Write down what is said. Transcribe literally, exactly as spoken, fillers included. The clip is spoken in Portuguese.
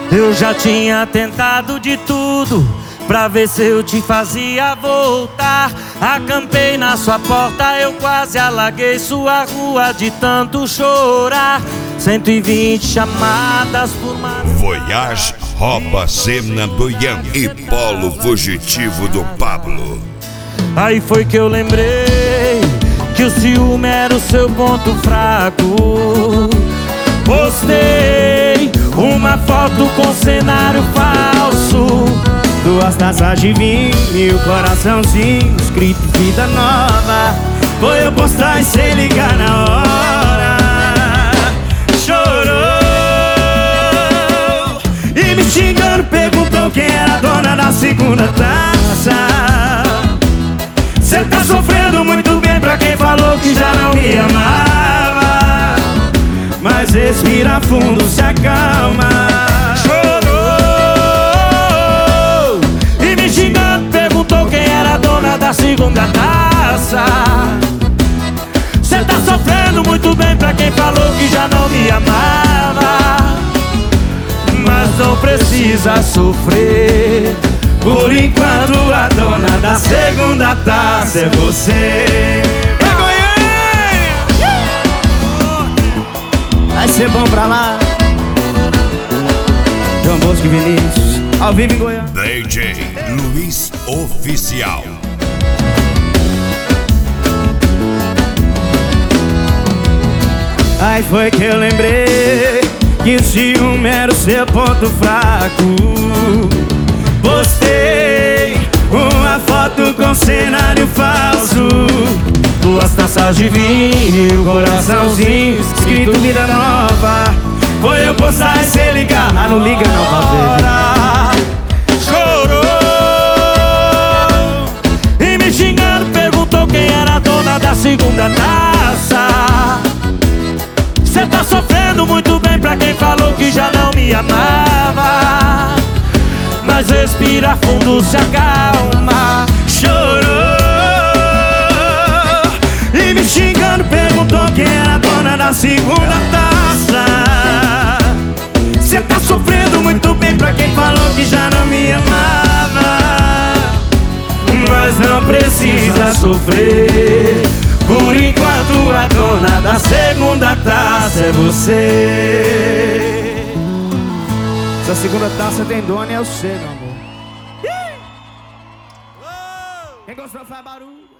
Eu já tinha tentado de tudo pra ver se eu te fazia voltar. Acampei na sua porta, eu quase alaguei sua rua de tanto chorar. Cento e vinte chamadas por madrugada. Voyage rouba a cena do Ian e polo fugitivo do Pablo. Aí foi que eu lembrei que o ciúme era o seu ponto fraco. Postei uma foto com cenário falso, duas taças de vinho e o coraçãozinho escrito vida nova. Foi eu postar e sem ligar na hora. Chorou e me xingando perguntou quem era a dona da segunda taça. Cê tá sofrendo muito bem pra quem falou que já não me amava. Mas respira fundo, se acalma. Chorou e me xingando perguntou quem era a dona da segunda taça. Cê tá sofrendo muito bem pra quem falou que já não me amava. Mas não precisa sofrer, por enquanto a dona da segunda taça é você. É Goiânia! Vai ser bom pra lá. João Bosco e Vinícius, ao vivo em Goiânia. D J Luiz Oficial. Aí foi que eu lembrei que o ciúme era o seu ponto fraco. Postei uma foto com cenário falso, duas taças de vinho e um coraçãozinho escrito vida nova. Foi eu postar e sem ligar, ah, não liga não pra ver. Chorou e me xingando perguntou quem era a dona da segunda taça. Cê tá sofrendo muito bem pra quem falou que já não me amava. Mas respira fundo, se acalma. Chorou e me xingando perguntou quem era a dona da segunda taça. Cê tá sofrendo muito bem pra quem falou que já não me amava. Mas não precisa sofrer, por enquanto a dona da segunda taça é você. Essa segunda taça tem dono e é você, meu amor. Quem gostou faz barulho.